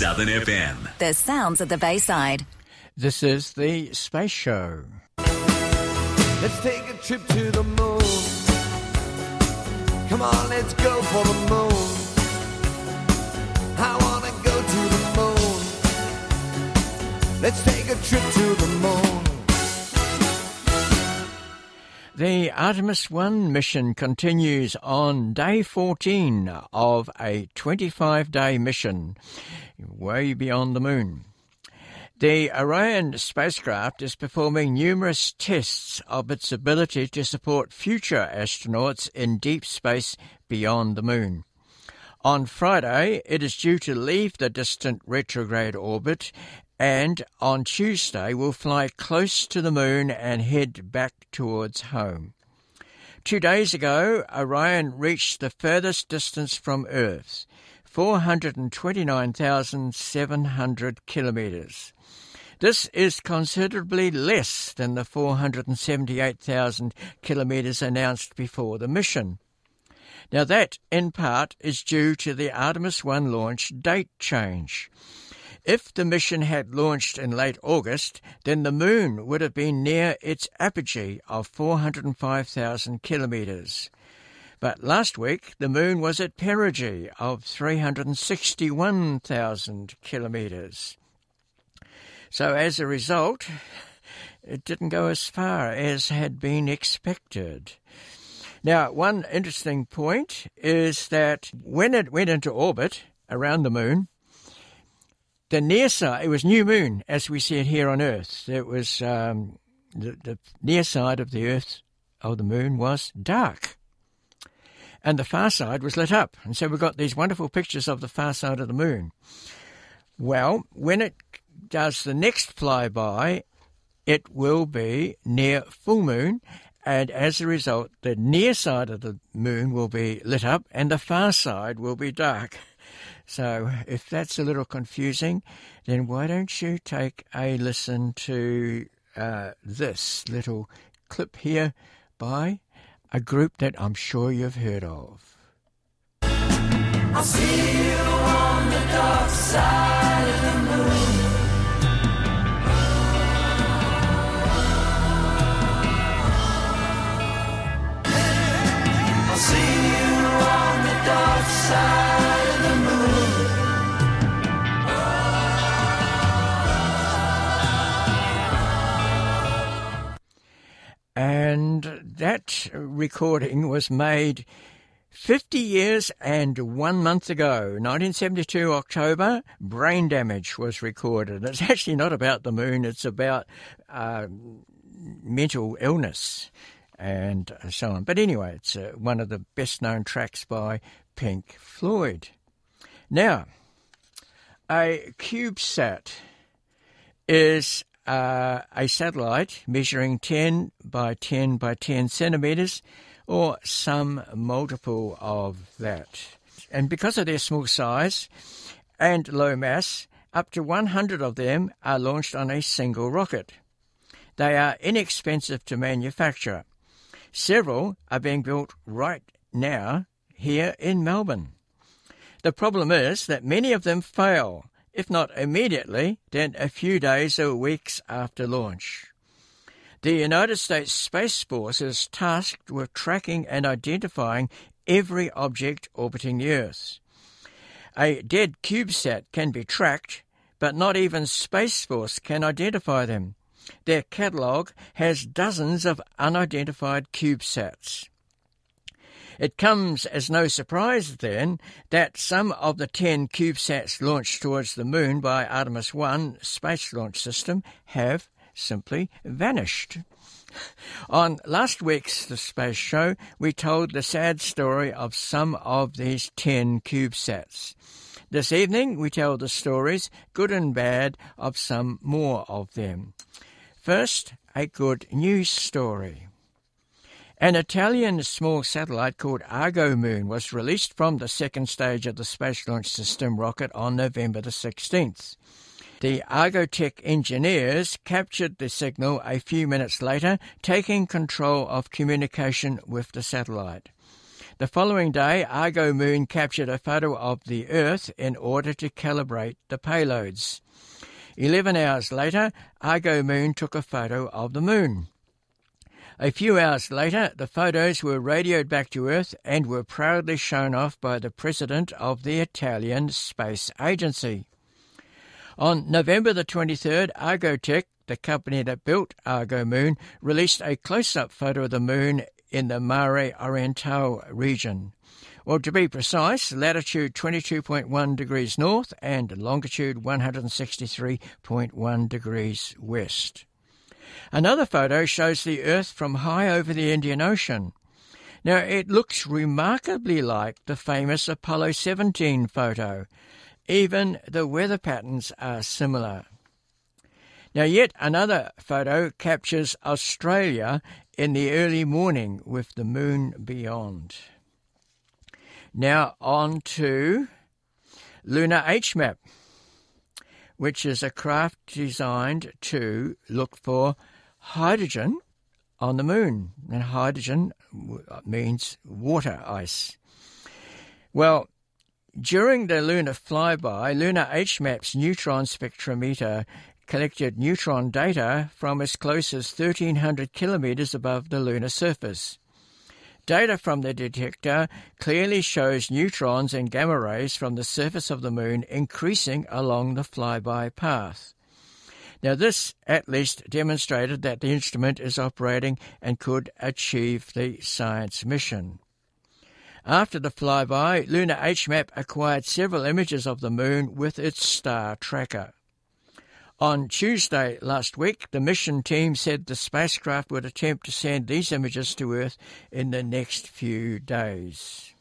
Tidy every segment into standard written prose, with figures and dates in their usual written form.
Southern FM. The sounds of the Bayside. This is the Space Show. Let's take a trip to the moon. Come on, let's go for the moon. I want to go to the moon. Let's take a trip to the moon. The Artemis 1 mission continues on day 14 of a 25-day mission way beyond the moon. The Orion spacecraft is performing numerous tests of its ability to support future astronauts in deep space beyond the moon. On Friday, it is due to leave the distant retrograde orbit, and on Tuesday will fly close to the moon and head back towards home. 2 days ago, Orion reached the furthest distance from Earth, 429,700 kilometres. This is considerably less than the 478,000 kilometres announced before the mission. Now that, in part, is due to the Artemis 1 launch date change. If the mission had launched in late August, then the moon would have been near its apogee of 405,000 kilometres. But last week, the moon was at perigee of 361,000 kilometres. So as a result, it didn't go as far as had been expected. Now, one interesting point is that when it went into orbit around the moon, the near side, it was new moon, as we see it here on Earth. It was the near side of the Earth, of the moon, was dark, and the far side was lit up. And so we've got these wonderful pictures of the far side of the moon. Well, when it does the next flyby, it will be near full moon, and as a result, the near side of the moon will be lit up, and the far side will be dark. So if that's a little confusing, then why don't you take a listen to this little clip here by a group that I'm sure you've heard of. I'll see you on the dark side of the moon. I'll see you on the dark side of the moon. And that recording was made 50 years and 1 month ago, 1972 October. Brain Damage was recorded. It's actually not about the moon, it's about mental illness and so on. But anyway, it's one of the best-known tracks by Pink Floyd. Now, a CubeSat is a satellite measuring 10 by 10 by 10 centimetres, or some multiple of that. And because of their small size and low mass, up to 100 of them are launched on a single rocket. They are inexpensive to manufacture. Several are being built right now here in Melbourne. The problem is that many of them fail, if not immediately, then a few days or weeks after launch. The United States Space Force is tasked with tracking and identifying every object orbiting the Earth. A dead CubeSat can be tracked, but not even Space Force can identify them. Their catalogue has dozens of unidentified CubeSats. It comes as no surprise, then, that some of the 10 CubeSats launched towards the moon by Artemis 1 space launch system have simply vanished. On last week's The Space Show, we told the sad story of some of these 10 CubeSats. This evening, we tell the stories, good and bad, of some more of them. First, a good news story. An Italian small satellite called Argo Moon was released from the second stage of the Space Launch System rocket on November the 16th. The Argotech engineers captured the signal a few minutes later, taking control of communication with the satellite. The following day, Argo Moon captured a photo of the Earth in order to calibrate the payloads. 11 hours later, Argo Moon took a photo of the Moon. A few hours later, the photos were radioed back to Earth and were proudly shown off by the president of the Italian Space Agency. On November the 23rd, Argotech, the company that built Argo Moon, released a close-up photo of the Moon in the Mare Orientale region. Or to be precise, latitude 22.1 degrees north and longitude 163.1 degrees west. Another photo shows the Earth from high over the Indian Ocean. Now, it looks remarkably like the famous Apollo 17 photo. Even the weather patterns are similar. Now, yet another photo captures Australia in the early morning with the Moon beyond. Now, on to Lunar HMAP, which is a craft designed to look for hydrogen on the Moon. And hydrogen means water ice. Well, during the lunar flyby, Lunar HMAP's neutron spectrometer collected neutron data from as close as 1,300 kilometres above the lunar surface. Data from the detector clearly shows neutrons and gamma rays from the surface of the Moon increasing along the flyby path. Now, this at least demonstrated that the instrument is operating and could achieve the science mission. After the flyby, Lunar HMAP acquired several images of the Moon with its star tracker. On Tuesday last week, the mission team said the spacecraft would attempt to send these images to Earth in the next few days.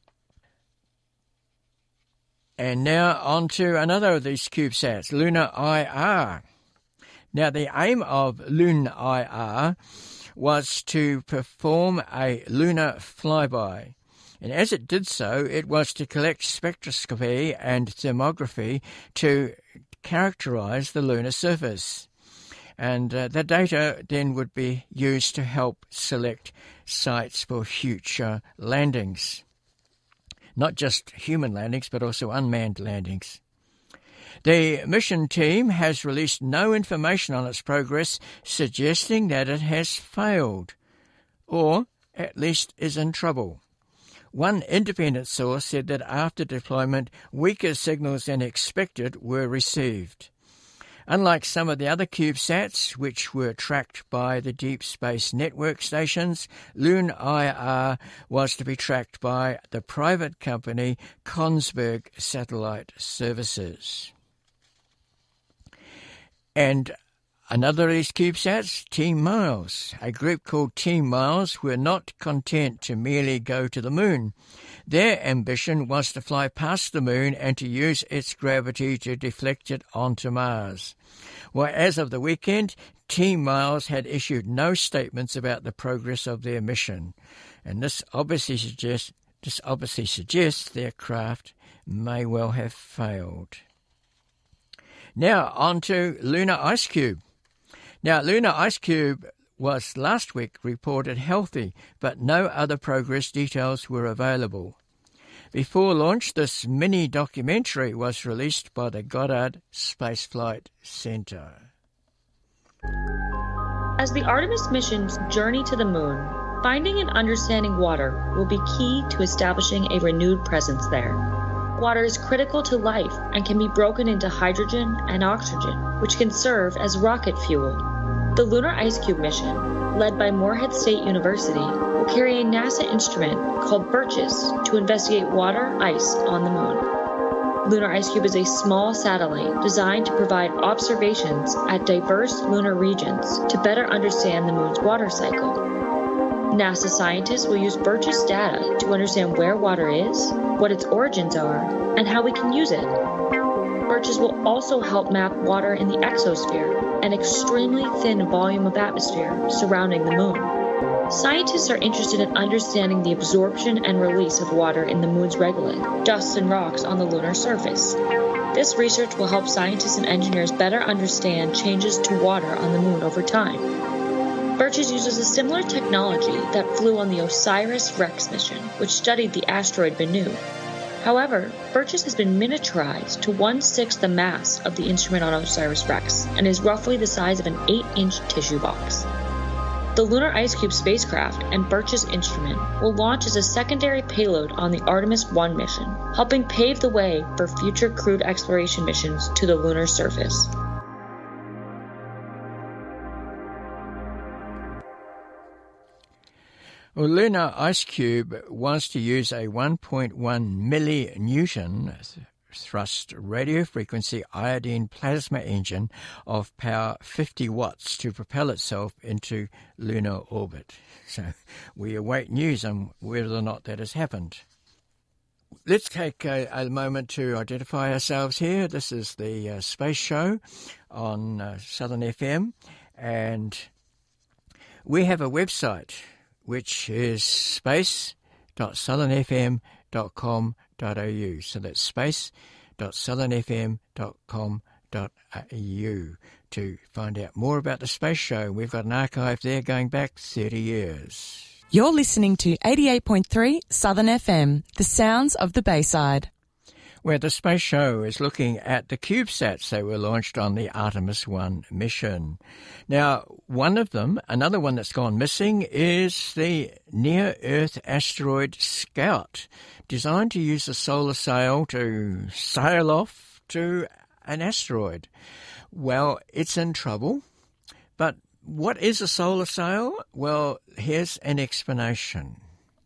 And now on to another of these CubeSats, Lunar IR. Now, the aim of Lunar IR was to perform a lunar flyby. And as it did so, it was to collect spectroscopy and thermography to characterize the lunar surface. And the data then would be used to help select sites for future landings. Not just human landings, but also unmanned landings. The mission team has released no information on its progress, suggesting that it has failed, or at least is in trouble. One independent source said that after deployment, weaker signals than expected were received. Unlike some of the other CubeSats, which were tracked by the Deep Space Network stations, Lunar IR was to be tracked by the private company Kongsberg Satellite Services. And another of these CubeSats, Team Miles. A group called Team Miles were not content to merely go to the Moon. Their ambition was to fly past the Moon and to use its gravity to deflect it onto Mars. Well, as of the weekend, Team Miles had issued no statements about the progress of their mission. And this obviously suggests their craft may well have failed. Now, on to Lunar IceCube. Now, Lunar IceCube was last week reported healthy, but no other progress details were available. Before launch, this mini-documentary was released by the Goddard Space Flight Center. As the Artemis mission's journey to the Moon, finding and understanding water will be key to establishing a renewed presence there. Water is critical to life and can be broken into hydrogen and oxygen, which can serve as rocket fuel. The Lunar IceCube mission, led by Morehead State University, will carry a NASA instrument called BIRCHES to investigate water ice on the Moon. Lunar IceCube is a small satellite designed to provide observations at diverse lunar regions to better understand the Moon's water cycle. NASA scientists will use BIRCHES data to understand where water is, what its origins are, and how we can use it. BIRCHES will also help map water in the exosphere, an extremely thin volume of atmosphere surrounding the Moon. Scientists are interested in understanding the absorption and release of water in the Moon's regolith, dust and rocks on the lunar surface. This research will help scientists and engineers better understand changes to water on the Moon over time. Birches uses a similar technology that flew on the OSIRIS-REx mission, which studied the asteroid Bennu. However, Birches has been miniaturized to 1/6 the mass of the instrument on OSIRIS-REx and is roughly the size of an 8-inch tissue box. The Lunar IceCube spacecraft and Birches instrument will launch as a secondary payload on the Artemis 1 mission, helping pave the way for future crewed exploration missions to the lunar surface. Well, Lunar IceCube wants to use a 1.1 millinewton thrust radiofrequency iodine plasma engine of power 50 watts to propel itself into lunar orbit. So we await news on whether or not that has happened. Let's take a moment to identify ourselves here. This is the Space Show on Southern FM, and we have a website which is space.southernfm.com.au. So that's space.southernfm.com.au to find out more about the Space Show. We've got an archive there going back 30 years. You're listening to 88.3 Southern FM, the sounds of the Bayside, where the Space Show is looking at the CubeSats that were launched on the Artemis 1 mission. Now, one of them, another one that's gone missing, is the Near-Earth Asteroid Scout, designed to use a solar sail to sail off to an asteroid. Well, it's in trouble, but what is a solar sail? Well, here's an explanation.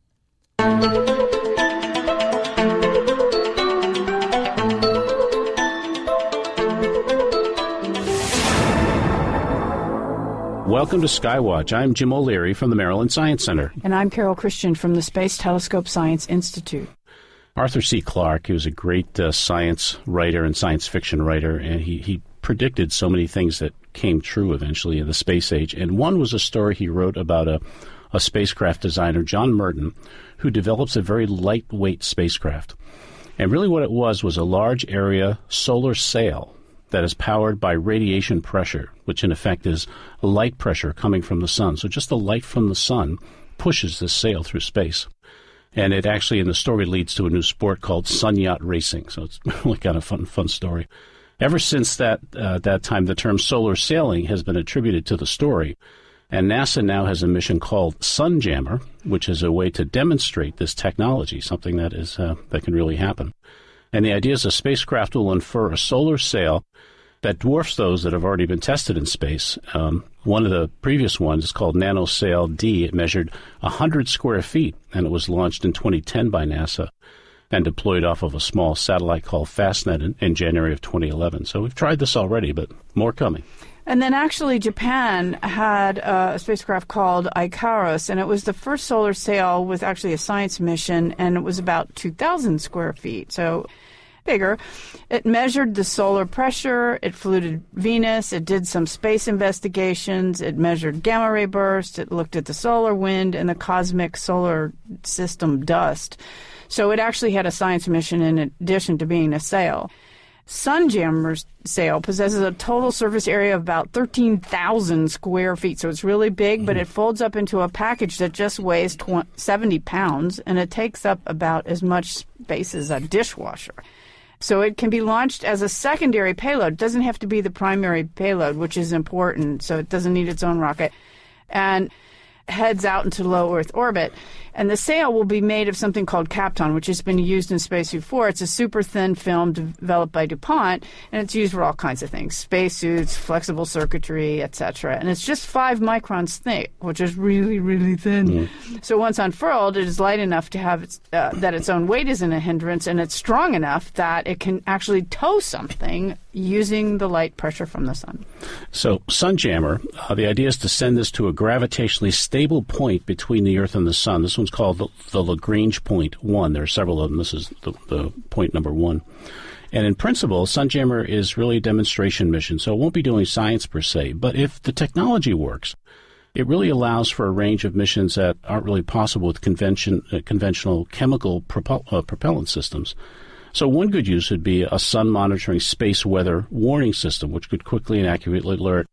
Welcome to Skywatch. I'm Jim O'Leary from the Maryland Science Center. And I'm Carol Christian from the Space Telescope Science Institute. Arthur C. Clarke, he was a great science writer and science fiction writer, and he predicted so many things that came true eventually in the space age. And one was a story he wrote about a spacecraft designer, John Merton, who develops a very lightweight spacecraft. And really what it was a large area solar sail that is powered by radiation pressure, which in effect is light pressure coming from the sun. So just the light from the sun pushes this sail through space. And it actually, in the story, leads to a new sport called sun yacht racing. So it's really kind of fun story. Ever since that time, the term solar sailing has been attributed to the story. And NASA now has a mission called Sunjammer, which is a way to demonstrate this technology, something that is that can really happen. And the idea is a spacecraft will infer a solar sail that dwarfs those that have already been tested in space. One of the previous ones is called NanoSail D. It measured 100 square feet, and it was launched in 2010 by NASA and deployed off of a small satellite called FastNet in January of 2011. So we've tried this already, but more coming. And then actually Japan had a spacecraft called Icarus, and it was the first solar sail with actually a science mission, and it was about 2,000 square feet. So bigger. It measured the solar pressure, it flew to Venus, it did some space investigations, it measured gamma ray bursts, it looked at the solar wind and the cosmic solar system dust. So it actually had a science mission in addition to being a sail. Sunjammer's sail possesses a total surface area of about 13,000 square feet, so it's really big, but it folds up into a package that just weighs 70 pounds, and it takes up about as much space as a dishwasher. So it can be launched as a secondary payload. It doesn't have to be the primary payload, which is important, so it doesn't need its own rocket, and heads out into low Earth orbit. And the sail will be made of something called Kapton, which has been used in space before. It's a super thin film developed by DuPont, and it's used for all kinds of things, spacesuits, flexible circuitry, etc. And it's just 5 microns thick, which is really, really thin. Mm. So once unfurled, it is light enough to have that its own weight isn't a hindrance, and it's strong enough that it can actually tow something using the light pressure from the sun. So Sunjammer, the idea is to send this to a gravitationally stable point between the Earth and the sun. This one's called the Lagrange point 1. There are several of them. This is the point number 1. And in principle, Sunjammer is really a demonstration mission, so it won't be doing science per se. But if the technology works, it really allows for a range of missions that aren't really possible with conventional chemical propellant systems. So one good use would be a sun monitoring space weather warning system, which could quickly and accurately alert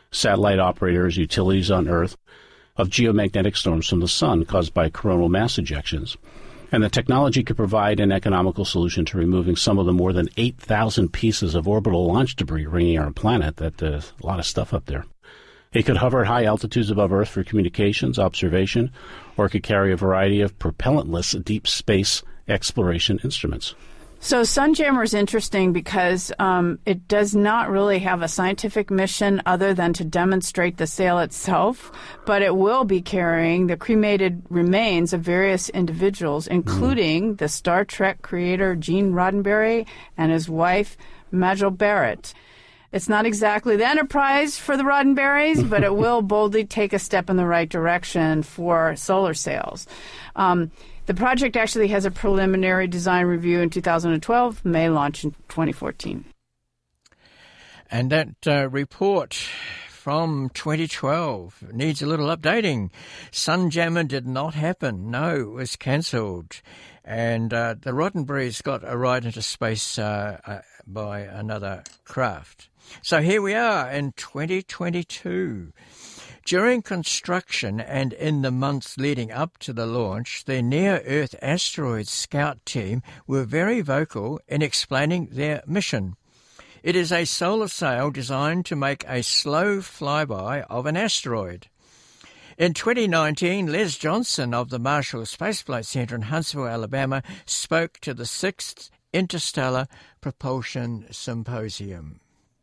satellite operators, utilities on Earth, of geomagnetic storms from the sun caused by coronal mass ejections. And the technology could provide an economical solution to removing some of the more than 8,000 pieces of orbital launch debris ringing our planet. There's a lot of stuff up there. It could hover at high altitudes above Earth for communications, observation, or it could carry a variety of propellantless deep space exploration instruments. So Sunjammer is interesting because it does not really have a scientific mission other than to demonstrate the sail itself, but it will be carrying the cremated remains of various individuals, including the Star Trek creator Gene Roddenberry and his wife Majel Barrett. It's not exactly the Enterprise for the Roddenberrys, but it will boldly take a step in the right direction for solar sails. The project actually has a preliminary design review in 2012, may launch in 2014. And that report from 2012 needs a little updating. Sunjammer did not happen. No, it was cancelled. And the Roddenberrys got a ride into space by another craft. So here we are in 2022. During construction and in the months leading up to the launch, the Near-Earth Asteroids Scout team were very vocal in explaining their mission. It is a solar sail designed to make a slow flyby of an asteroid. In 2019, Les Johnson of the Marshall Space Flight Center in Huntsville, Alabama, spoke to the 6th Interstellar Propulsion Symposium.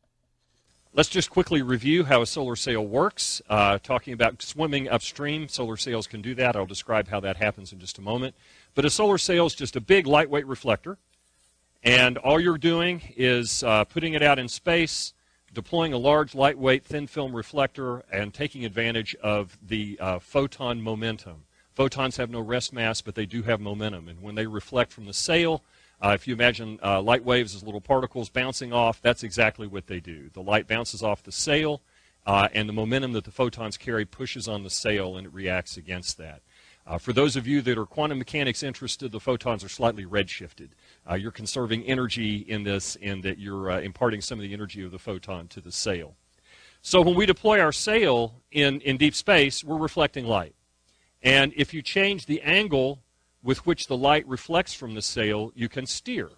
Let's just quickly review how a solar sail works. Talking about swimming upstream, solar sails can do that. I'll describe how that happens in just a moment. But a solar sail is just a big, lightweight reflector. And all you're doing is putting it out in space, deploying a large, lightweight, thin-film reflector, and taking advantage of the photon momentum. Photons have no rest mass, but they do have momentum. And when they reflect from the sail, if you imagine light waves as little particles bouncing off, that's exactly what they do. The light bounces off the sail, and the momentum that the photons carry pushes on the sail, and it reacts against that. For those of you that are quantum mechanics interested, the photons are slightly redshifted. You're conserving energy in this, in that you're imparting some of the energy of the photon to the sail. So when we deploy our sail in deep space, we're reflecting light. And if you change the angle with which the light reflects from the sail, you can steer.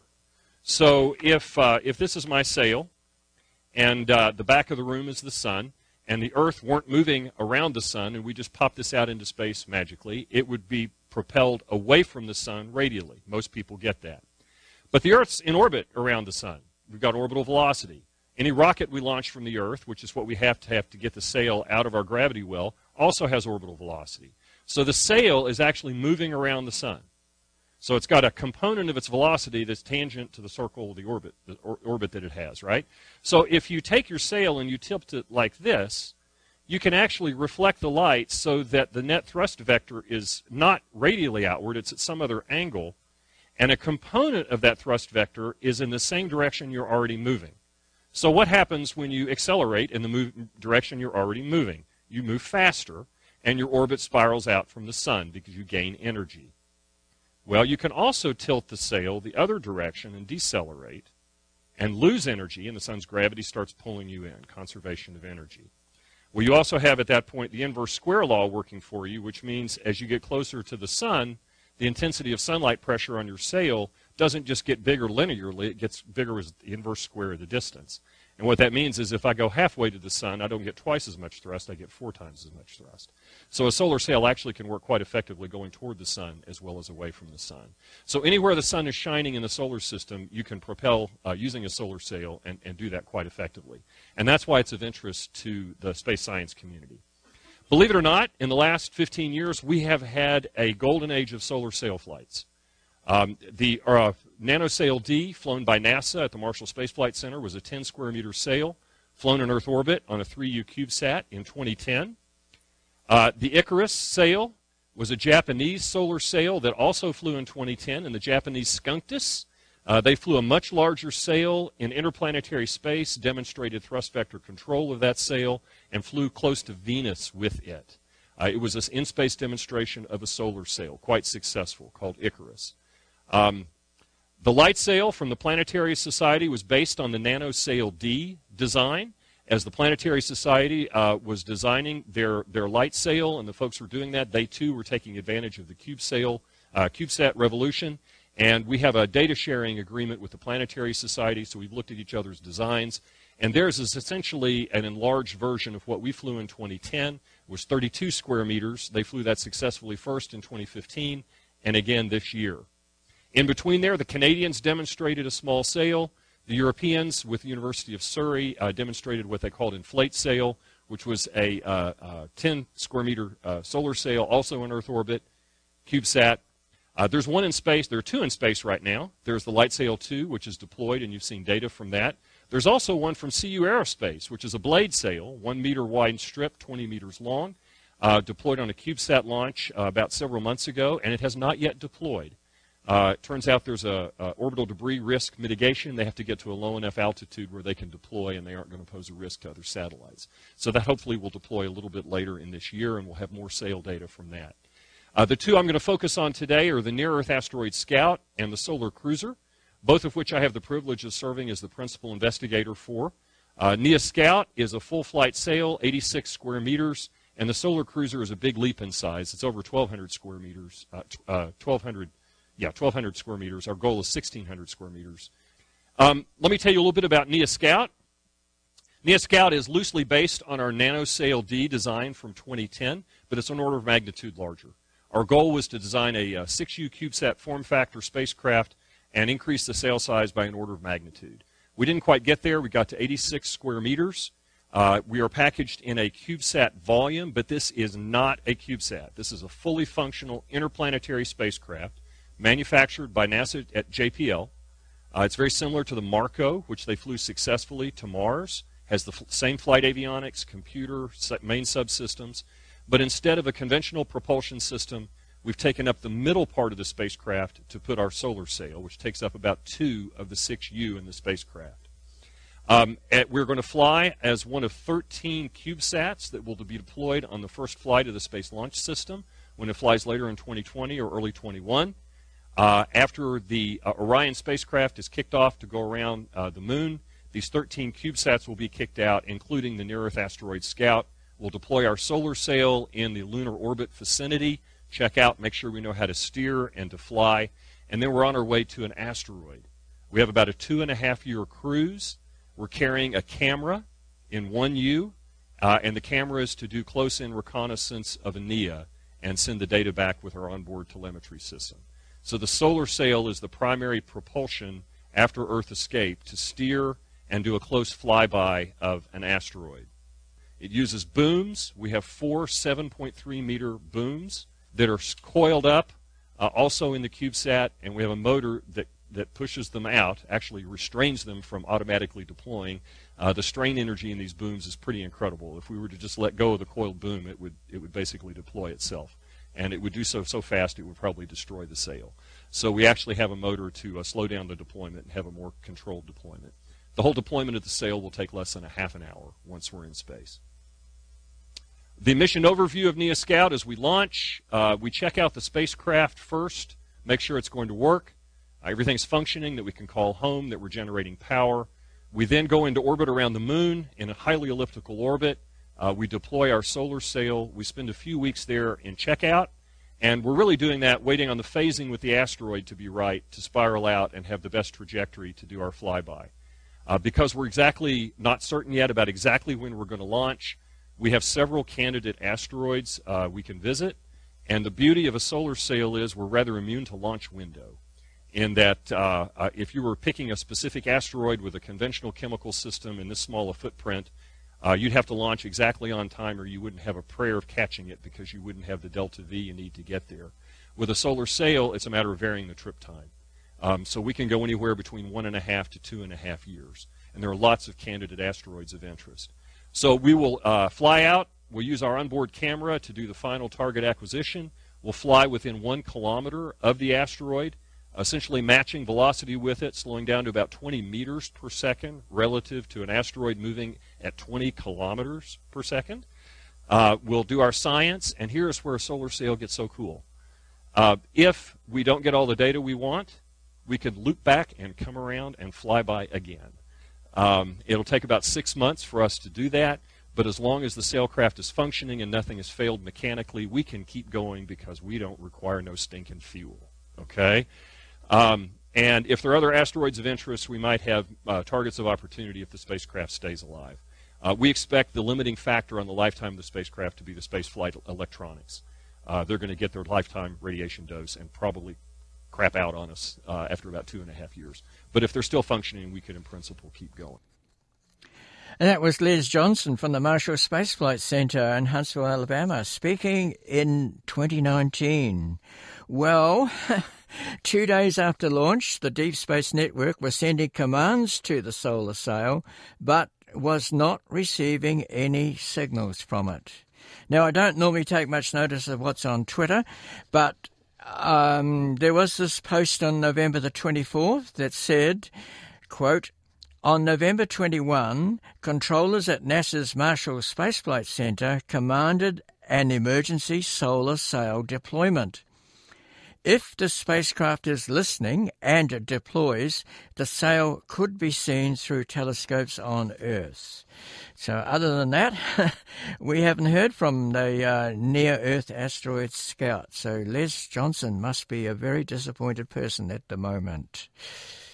So if this is my sail, and the back of the room is the sun, and the Earth weren't moving around the sun, and we just pop this out into space magically, it would be propelled away from the sun radially. Most people get that. But the Earth's in orbit around the sun. We've got orbital velocity. Any rocket we launch from the Earth, which is what we have to get the sail out of our gravity well, also has orbital velocity. So the sail is actually moving around the sun. So it's got a component of its velocity that's tangent to the circle of the orbit that it has, right? So if you take your sail and you tilt it like this, you can actually reflect the light so that the net thrust vector is not radially outward, it's at some other angle, and a component of that thrust vector is in the same direction you're already moving. So what happens when you accelerate in the direction you're already moving? You move faster, and your orbit spirals out from the sun because you gain energy. Well, you can also tilt the sail the other direction and decelerate and lose energy, and the sun's gravity starts pulling you in, conservation of energy. Well, you also have at that point the inverse square law working for you, which means as you get closer to the sun, the intensity of sunlight pressure on your sail doesn't just get bigger linearly, it gets bigger as the inverse square of the distance. And what that means is if I go halfway to the sun, I don't get twice as much thrust, I get 4 times as much thrust. So a solar sail actually can work quite effectively going toward the sun as well as away from the sun. So anywhere the sun is shining in the solar system, you can propel using a solar sail and do that quite effectively. And that's why it's of interest to the space science community. Believe it or not, in the last 15 years, we have had a golden age of solar sail flights. The NanoSail D, flown by NASA at the Marshall Space Flight Center, was a 10-square-meter sail, flown in Earth orbit on a 3U CubeSat in 2010. The Icarus sail was a Japanese solar sail that also flew in 2010, and the Japanese skunked us. They flew a much larger sail in interplanetary space, demonstrated thrust vector control of that sail, and flew close to Venus with it. It was an in-space demonstration of a solar sail, quite successful, called Icarus. The light sail from the Planetary Society was based on the NanoSail D design, As the Planetary Society was designing their light sail, and the folks were doing that, they too were taking advantage of the CubeSat revolution. And we have a data sharing agreement with the Planetary Society, so we've looked at each other's designs. And theirs is essentially an enlarged version of what we flew in 2010. It was 32 square meters. They flew that successfully first in 2015 and again this year. In between there, the Canadians demonstrated a small sail. The Europeans, with the University of Surrey, demonstrated what they called inflate sail, which was a 10 square meter solar sail, also in Earth orbit, CubeSat. There's one in space. There are two in space right now. There's the LightSail 2, which is deployed, and you've seen data from that. There's also one from CU Aerospace, which is a blade sail, 1 meter wide strip, 20 meters long, deployed on a CubeSat launch about several months ago, and it has not yet deployed. It turns out there's a orbital debris risk mitigation. They have to get to a low enough altitude where they can deploy, and they aren't going to pose a risk to other satellites. So that hopefully will deploy a little bit later in this year, and we'll have more sail data from that. The two I'm going to focus on today are the Near-Earth Asteroid Scout and the Solar Cruiser, both of which I have the privilege of serving as the principal investigator for. NEA Scout is a full-flight sail, 86 square meters, and the Solar Cruiser is a big leap in size. It's over 1,200 square meters, 1,200 square meters. Our goal is 1,600 square meters. Let me tell you a little bit about NEA Scout. NEA Scout is loosely based on our NanoSail D design from 2010, but it's an order of magnitude larger. Our goal was to design a 6U CubeSat form factor spacecraft and increase the sail size by an order of magnitude. We didn't quite get there. We got to 86 square meters. We are packaged in a CubeSat volume, but this is not a CubeSat. This is a fully functional interplanetary spacecraft manufactured by NASA at JPL. It's very similar to the Marco, which they flew successfully to Mars. Has the same flight avionics, computer, main subsystems. But instead of a conventional propulsion system, we've taken up the middle part of the spacecraft to put our solar sail, which takes up about 2 of the 6U in the spacecraft. We're going to fly as one of 13 CubeSats that will be deployed on the first flight of the Space Launch System when it flies later in 2020 or early 21. After the Orion spacecraft is kicked off to go around the moon, these 13 CubeSats will be kicked out, including the Near-Earth Asteroid Scout. We'll deploy our solar sail in the lunar orbit vicinity, check out, make sure we know how to steer and to fly, and then we're on our way to an asteroid. We have about a 2.5-year cruise. We're carrying a camera in 1U, and the camera is to do close-in reconnaissance of a NEA and send the data back with our onboard telemetry system. So the solar sail is the primary propulsion after Earth escape to steer and do a close flyby of an asteroid. It uses booms. We have 4 7.3-meter booms that are coiled up, also in the CubeSat, and we have a motor that pushes them out, actually restrains them from automatically deploying. The strain energy in these booms is pretty incredible. If we were to just let go of the coiled boom, it would basically deploy itself. And it would do so fast it would probably destroy the sail. So we actually have a motor to slow down the deployment and have a more controlled deployment. The whole deployment of the sail will take less than a half an hour once we're in space. The mission overview of NEA Scout as we launch, we check out the spacecraft first, make sure it's going to work. Everything's functioning, that we can call home, that we're generating power. We then go into orbit around the moon in a highly elliptical orbit. We deploy our solar sail. We spend a few weeks there in checkout, and we're really doing that waiting on the phasing with the asteroid to be right, to spiral out and have the best trajectory to do our flyby. Because we're exactly not certain yet about exactly when we're going to launch, we have several candidate asteroids we can visit, and the beauty of a solar sail is we're rather immune to launch window, in that if you were picking a specific asteroid with a conventional chemical system in this small a footprint, you'd have to launch exactly on time or you wouldn't have a prayer of catching it because you wouldn't have the delta V you need to get there. With a solar sail, it's a matter of varying the trip time. So we can go anywhere between 1.5 to 2.5 years, and there are lots of candidate asteroids of interest. So we will fly out. We'll use our onboard camera to do the final target acquisition. We'll fly within 1 kilometer of the asteroid, essentially matching velocity with it, slowing down to about 20 meters per second relative to an asteroid moving at 20 kilometers per second. We'll do our science, and here's where a solar sail gets so cool. If we don't get all the data we want, we can loop back and come around and fly by again. It'll take about 6 months for us to do that, but as long as the sailcraft is functioning and nothing has failed mechanically, we can keep going because we don't require no stinking fuel. Okay? And if there are other asteroids of interest, we might have targets of opportunity if the spacecraft stays alive. We expect the limiting factor on the lifetime of the spacecraft to be the spaceflight electronics. They're going to get their lifetime radiation dose and probably crap out on us after about 2.5 years. But if they're still functioning, we could, in principle, keep going. And that was Les Johnson from the Marshall Space Flight Center in Huntsville, Alabama, speaking in 2019. Well, 2 days after launch, the Deep Space Network was sending commands to the solar sail, but was not receiving any signals from it. Now, I don't normally take much notice of what's on Twitter, but there was this post on November the 24th that said, quote, on November 21, controllers at NASA's Marshall Space Flight Center commanded an emergency solar sail deployment. If the spacecraft is listening and deploys, the sail could be seen through telescopes on Earth. So other than that, we haven't heard from the Near-Earth Asteroid Scout. So Les Johnson must be a very disappointed person at the moment.